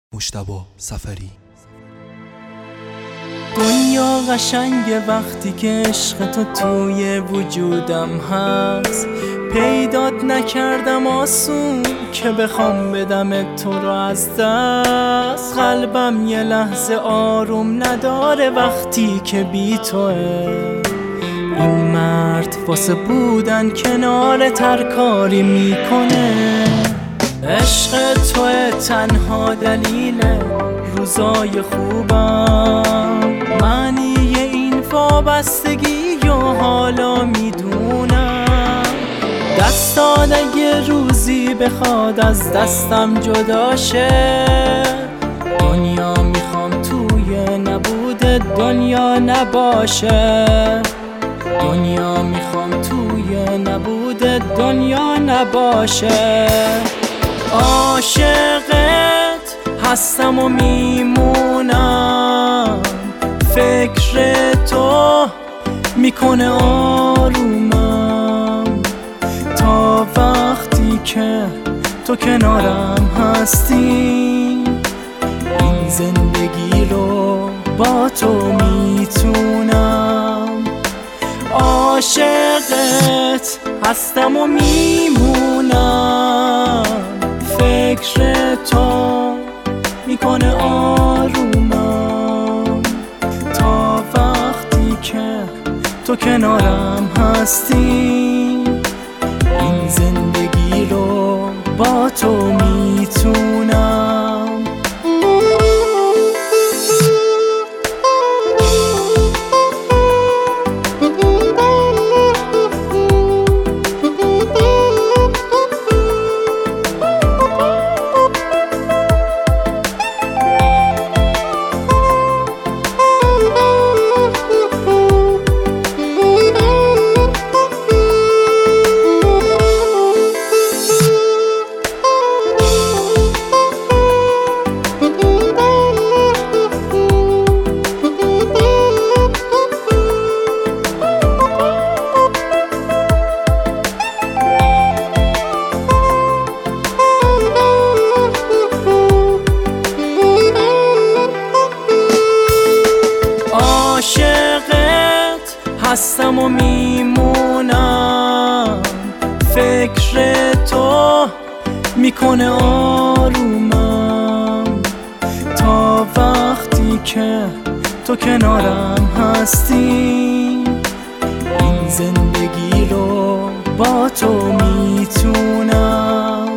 مجتبی سفری. دنیا قشنگه وقتی که عشق تو توی وجودم هست. پیدات نکردم آسون که بخوام بدم تو رو از دست. قلبم یه لحظه آروم نداره وقتی که بی توه. این مرد واسه بودن کنار ترکاری میکنه. عشق توه تنها دلیل روزای خوبم. معنی این وابستگی و حالا میدونم. دستان اگه روزی بخواد از دستم جدا شه، دنیا میخوام توی نبود دنیا نباشه. دنیا میخوام توی نبود دنیا نباشه. عاشقت هستم و میمونم. فکر تو میکنه آرومم. تا وقتی که تو کنارم هستی، این زندگی رو با تو میتونم. عاشقت هستم و میمونم. فکر تو میکنه آرومم. تا وقتی که تو کنارم هستی، این زندگی رو با تو میتونم. عاشقت هستم و میمونم. فکر تو میکنه آرومم. تا وقتی که تو کنارم هستی، این زندگی رو با تو میتونم.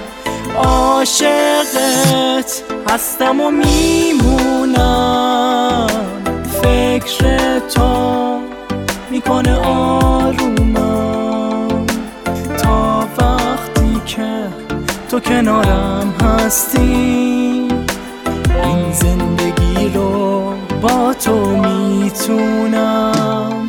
عاشقت هستم و میمونم. فکر تو میکنه آرومم. تا وقتی که تو کنارم هستی، این زندگی رو با تو میتونم.